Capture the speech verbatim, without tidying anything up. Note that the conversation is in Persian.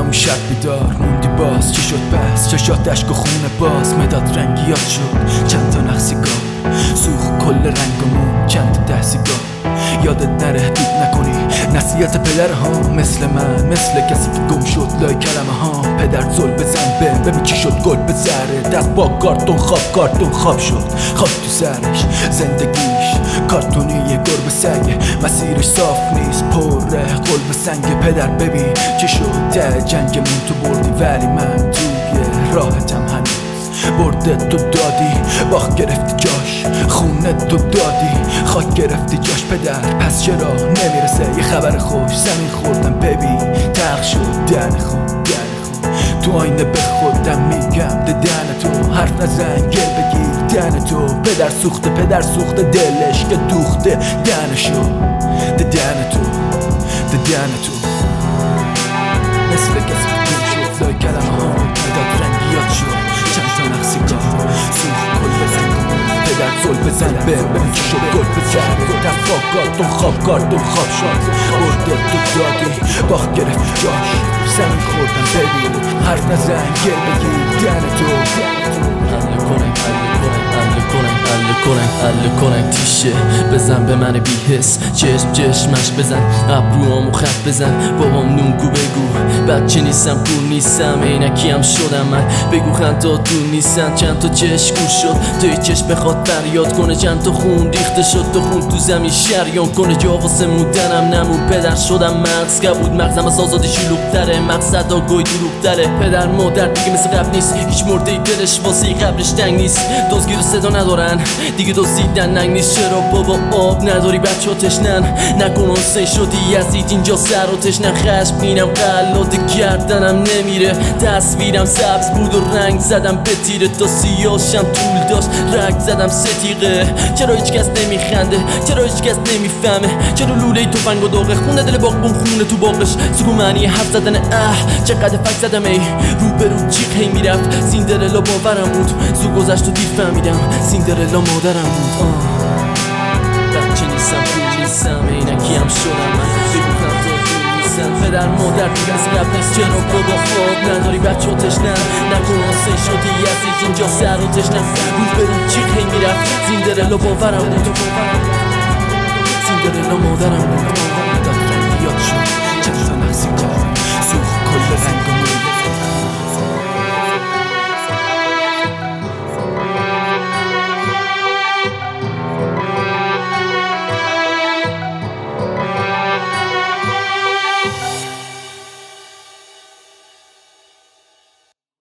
همون شب بیدار موندی باز، چی شد پس چشات اشک و خونه باز، مداد رنگیات شد چند تا نقصیگاه، سوخ کل رنگمون چند تا ده سیگار. یادت نره دود نکنی نصیحت پدر ها، مثل من مثل کسی که گم شد لای کلمه ها. پدر زل بزن به ببین چی شد گل به سره، دست با کارتون خواب کارتون خواب شد خواب تو سرش. زندگیش کارتونی گربه سگه، مسیرش صاف نیست پره قلب سنگ. پدر ببین چی شد ته جنگمون تو بردی، ولی من توی راحتم هنوز. برده تو دادی باخت گرفتی جاش، خونه تو دادی خاک گرفتی جاش. پدر پس چرا نمیرسه یه خبر خوش؟ زمین خوردم ببین تلخ شد دهن خود دهن خود. تو آینه به خودم میگم ده دهن تو، حرف نزن گل بگیر دهن تو. پدر سوخته پدر سوخته دلش که دوخته دهنشو، ده دهن تو ده دهن تو. مثل کسی که گم شد لای کلمه ها، مداد رنگیات شد چند تا نقصیگاه، سوخ کل بزن پدر زل بزن به ببین چی شد گل بزن. دفاع کارتون خواب کارتون خواب شد، برده تو دادی باخت گرفت جاش. زمین خوردم ببین حرف نزن گل بگیر دهن تو. حل کنن حل کنن حل کنن حل کنن تیشه بزن به من بی حس، چشم چشمش بزن ابروامو خط بزن. بابام نونگو بگو بچه نیستم کور نیستم، عینکیم شدم من. بگو خنداتون نیستن چند تا چشم کور شد، توی چشم بخواد فریاد کنه چند تا خون ریخته شد. تو خون تو زمین شریان کنه جا واسه موندنم نمون. پدر شدم مغز که بود مغزم از آزادی شلوغ‌تره، مقصد ها گوی دروغ‌تره. پدر مادر دیگه مثل قبل نیست، هیچ مرده دلش واسه قبرش تنگ نیست. دزگیر و صدا ندارن دیگه دزدیدن ننگ نیست. چرا بابا آب نداری بچه ها تشنن؟ نکن حسین شدی یزید اینجا سر و تشنن. خشمگینم قلاده گردنم نمیره، تصویرم سبز بود و رنگ زدم به تیره. تا سیاشم طول داشت رگ زدم ستیقه. چرا هیچ کس نمیخنده؟ چرا هیچ کس نمیفهمه؟ چرا لوله توفنگ و داغه خونه دل باغبون خونه تو باغش؟ سکو معنی حرف زدن اه چقدر فک زدم ای رو به رو جیغ هی میرفت. سیندرلا باورم بود زو گذشت و دیر فهمیدم سیندرلا مادرم بود. بچه نیستم پول نیستم عینکیم شدم من. بگو خنداتون نیستن پدر مادر دیگه از قبل نیست. چرا بابا خواب نداری بچه ها تشنن؟ نکن حسین شدی یزید اینجا سر و تشنن. رو به رو جیغ هی میرفت. سیندرلا باورم بود سیندرلا مادرم بود.